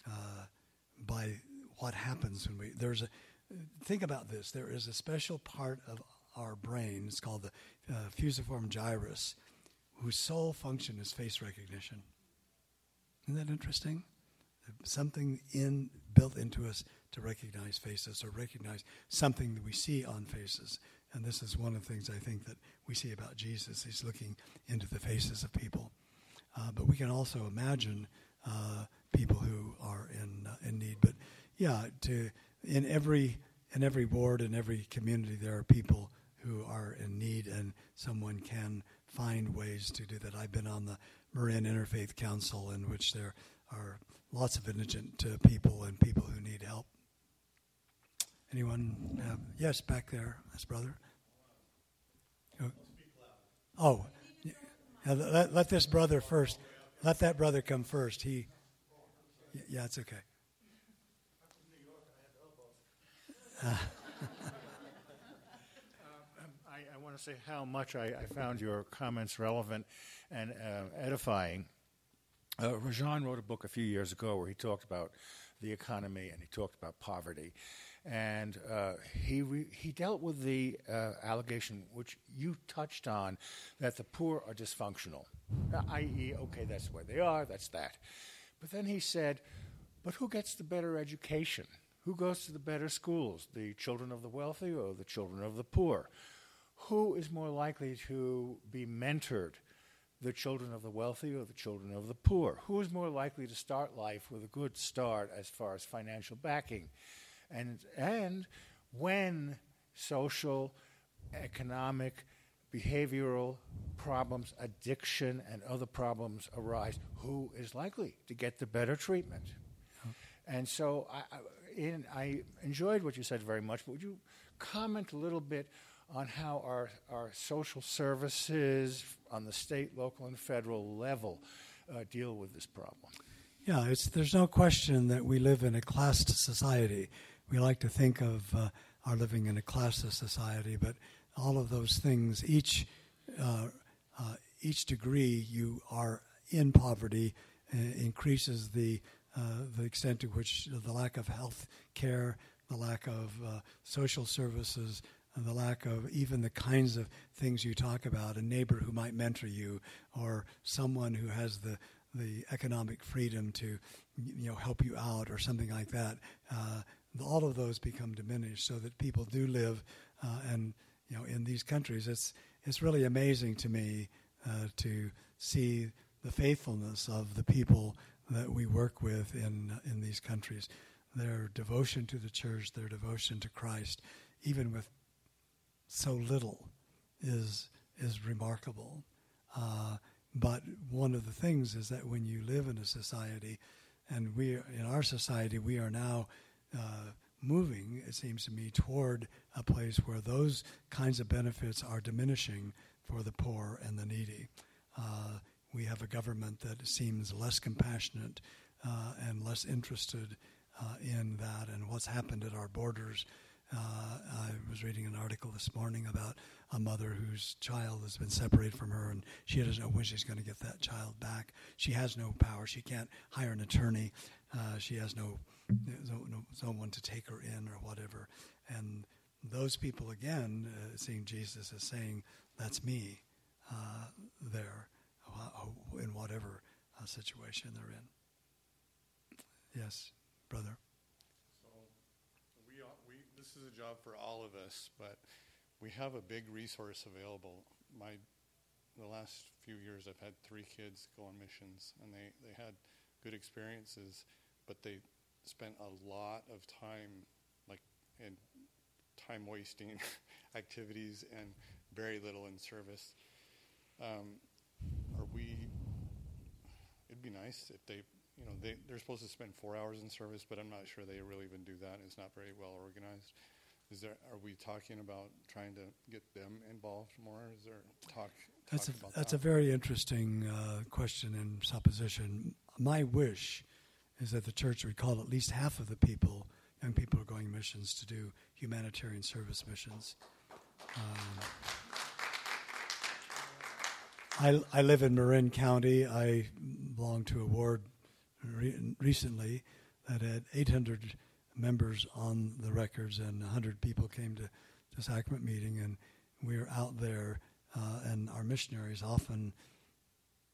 what happens when think about this. There is a special part of our brain, it's called the fusiform gyrus, whose sole function is face recognition. Isn't that interesting? Something built into us to recognize faces or recognize something that we see on faces. And this is one of the things I think that we see about Jesus. He's looking into the faces of people. But we can also imagine people who are in need. But yeah, in every ward, in every community, there are people who are in need, and someone can find ways to do that. I've been on the Marin Interfaith Council, in which there are lots of indigent people and people who need help. Anyone have? Yes, back there, this brother. Oh, let this brother first. Let that brother come first. Yeah, it's okay. I want to say how much I found your comments relevant and edifying. Rajan wrote a book a few years ago where he talked about the economy and he talked about poverty. And he dealt with the allegation, which you touched on, that the poor are dysfunctional, i.e., okay, that's the way they are, that's that. But then he said, but who gets the better education? Who goes to the better schools, the children of the wealthy or the children of the poor? Who is more likely to be mentored, the children of the wealthy or the children of the poor? Who is more likely to start life with a good start as far as financial backing? And when social, economic, behavioral problems, addiction, and other problems arise, who is likely to get the better treatment? And so I enjoyed what you said very much, but would you comment a little bit on how our social services on the state, local, and federal level deal with this problem? Yeah, there's no question that we live in a classed society. We like to think of our living in a classless society, but all of those things, each degree you are in poverty increases the extent to which the lack of health care, the lack of social services, and the lack of even the kinds of things you talk about, a neighbor who might mentor you, or someone who has the economic freedom to help you out, or something like that. All of those become diminished, so that people do live, and in these countries, it's really amazing to me to see the faithfulness of the people that we work with in these countries. Their devotion to the church, their devotion to Christ, even with so little, is remarkable. But one of the things is that when you live in a society, and in our society, we are now moving, it seems to me, toward a place where those kinds of benefits are diminishing for the poor and the needy. We have a government that seems less compassionate and less interested in that and what's happened at our borders. I was reading an article this morning about a mother whose child has been separated from her, and she doesn't know when she's going to get that child back. She has no power. She can't hire an attorney. She has no one to take her in or whatever. And those people, again, seeing Jesus as saying, that's me there, in whatever situation they're in. Yes, brother. This is a job for all of us, but we have a big resource available. The last few years, I've had 3 kids go on missions, and they had good experiences, but they spent a lot of time, in time-wasting activities and very little in service. It'd be nice if they're supposed to spend 4 hours in service, but I'm not sure they really even do that. It's not very well organized. Are we talking about trying to get them involved more? Is there talk about that? That's a very interesting question and supposition. My wish is that the church would call at least half of the young people who are going missions, to do humanitarian service missions. I live in Marin County. I belong to a ward recently that had 800 members on the records, and 100 people came to the sacrament meeting, and we were out there, and our missionaries often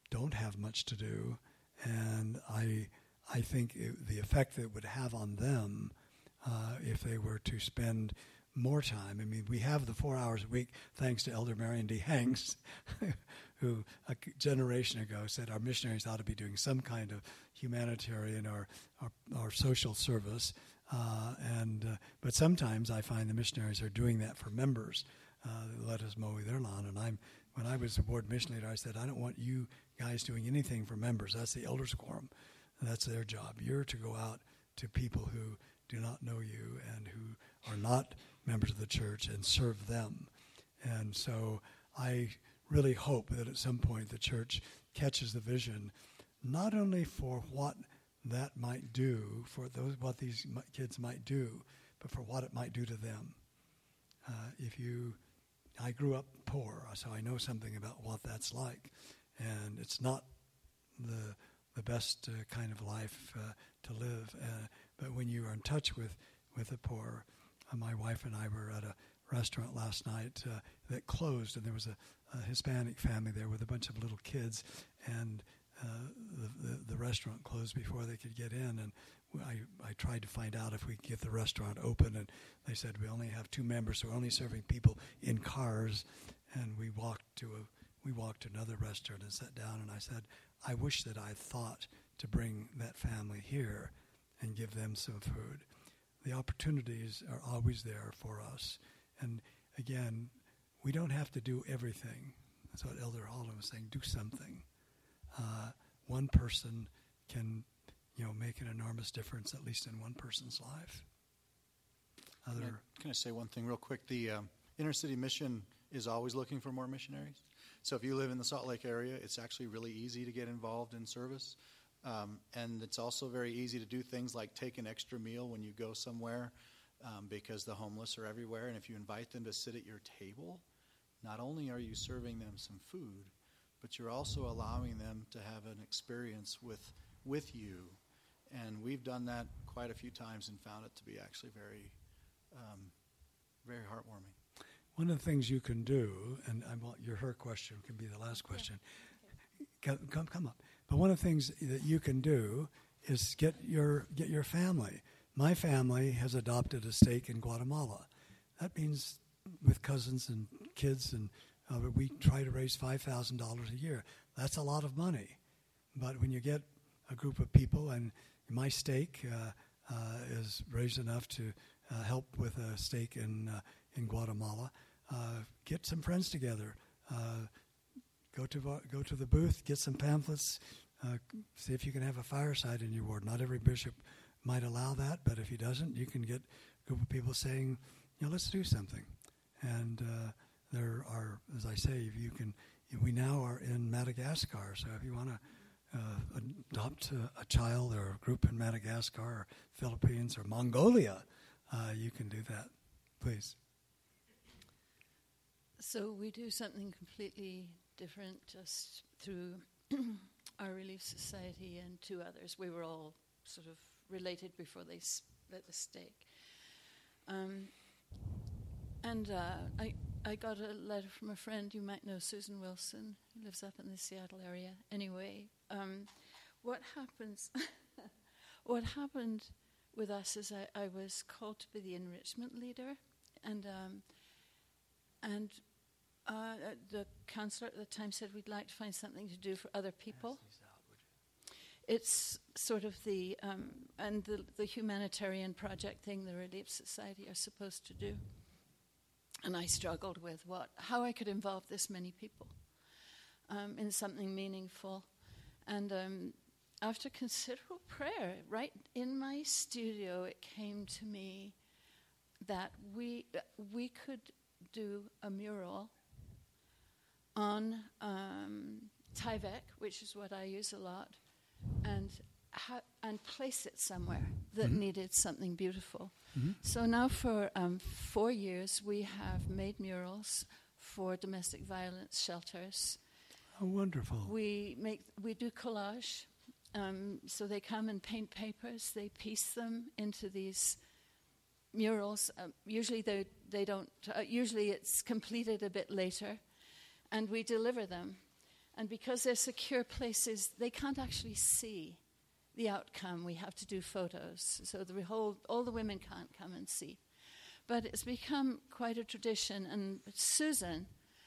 don't have much to do, and I think the effect that it would have on them if they were to spend more time. I mean, we have the 4 hours a week thanks to Elder Marion D. Hanks, who a generation ago said our missionaries ought to be doing some kind of humanitarian or social service. But sometimes I find the missionaries are doing that for members. Let us mow their lawn. And when I was a board mission leader, I said, I don't want you guys doing anything for members. That's the elders quorum. That's their job. You're to go out to people who do not know you and who are not members of the church and serve them. And so I really hope that at some point the church catches the vision, not only for what that might do, for what these kids might do, but for what it might do to them. I grew up poor, so I know something about what that's like, and it's not the best kind of life to live. But when you are in touch with the poor, my wife and I were at a restaurant last night that closed, and there was a Hispanic family there with a bunch of little kids, and the restaurant closed before they could get in, and I tried to find out if we could get the restaurant open, and they said we only have 2 members, so we're only serving people in cars. And we walked to another restaurant and sat down, and I said, I wish that I thought to bring that family here and give them some food. The opportunities are always there for us. And again, we don't have to do everything. That's what Elder Holden was saying, do something. One person can make an enormous difference, at least in one person's life. Can I say one thing real quick? The Inner City Mission is always looking for more missionaries. So if you live in the Salt Lake area, it's actually really easy to get involved in service. And it's also very easy to do things like take an extra meal when you go somewhere because the homeless are everywhere. And if you invite them to sit at your table, not only are you serving them some food, but you're also allowing them to have an experience with you. And we've done that quite a few times and found it to be actually very, very heartwarming. One of the things you can do, and her question can be the last question. Yeah. Come up. But one of the things that you can do is get your family. My family has adopted a stake in Guatemala. That means with cousins and kids, and we try to raise $5,000 a year. That's a lot of money. But when you get a group of people, and my stake is raised enough to help with a stake in Guatemala, get some friends together. Go to the booth, get some pamphlets, see if you can have a fireside in your ward. Not every bishop might allow that, but if he doesn't, you can get a group of people saying, let's do something. And there are, as I say, we now are in Madagascar, so if you want to adopt a child or a group in Madagascar or Philippines or Mongolia, you can do that. Please. So we do something completely different just through our Relief Society and 2 others. We were all sort of related before they split the stake. I got a letter from a friend, you might know Susan Wilson, who lives up in the Seattle area. Anyway, what happened with us is I was called to be the enrichment leader, and the counselor at the time said we'd like to find something to do for other people. It's sort of the humanitarian project thing the Relief Society are supposed to do. And I struggled with how I could involve this many people in something meaningful. And after considerable prayer, right in my studio, it came to me that we could do a mural on Tyvek, which is what I use a lot, and place it somewhere that needed something beautiful. Mm-hmm. So now for 4 years, we have made murals for domestic violence shelters. Oh, wonderful. We do collage. So they come and paint papers. They piece them into these murals. Usually they don't. Usually it's completed a bit later, and we deliver them. And because they're secure places, they can't actually see the outcome. We have to do photos. So all the women can't come and see. But it's become quite a tradition. And Susan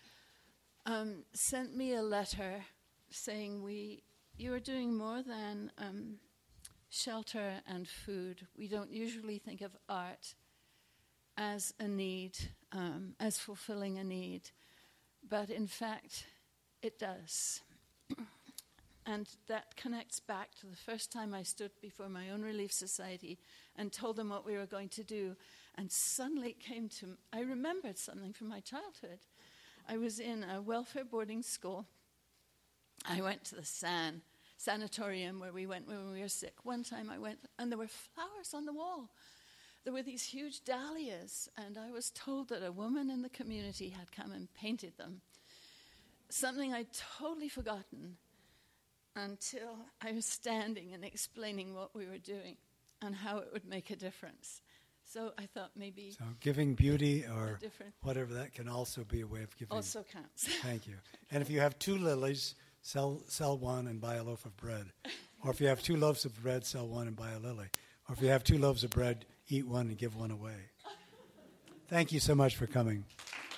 sent me a letter saying, you are doing more than shelter and food. We don't usually think of art as a need, as fulfilling a need. But in fact, it does. And that connects back to the first time I stood before my own Relief Society and told them what we were going to do. And suddenly I remembered something from my childhood. I was in a welfare boarding school. I went to the sanatorium where we went when we were sick. One time I went, and there were flowers on the wall. There were these huge dahlias, and I was told that a woman in the community had come and painted them. Something I'd totally forgotten until I was standing and explaining what we were doing and how it would make a difference. So I thought maybe... So giving beauty or whatever, that can also be a way of giving. Also counts. Thank you. And if you have 2 lilies, sell one and buy a loaf of bread. Or if you have 2 loaves of bread, sell one and buy a lily. Or if you have 2 loaves of bread, eat one and give one away. Thank you so much for coming.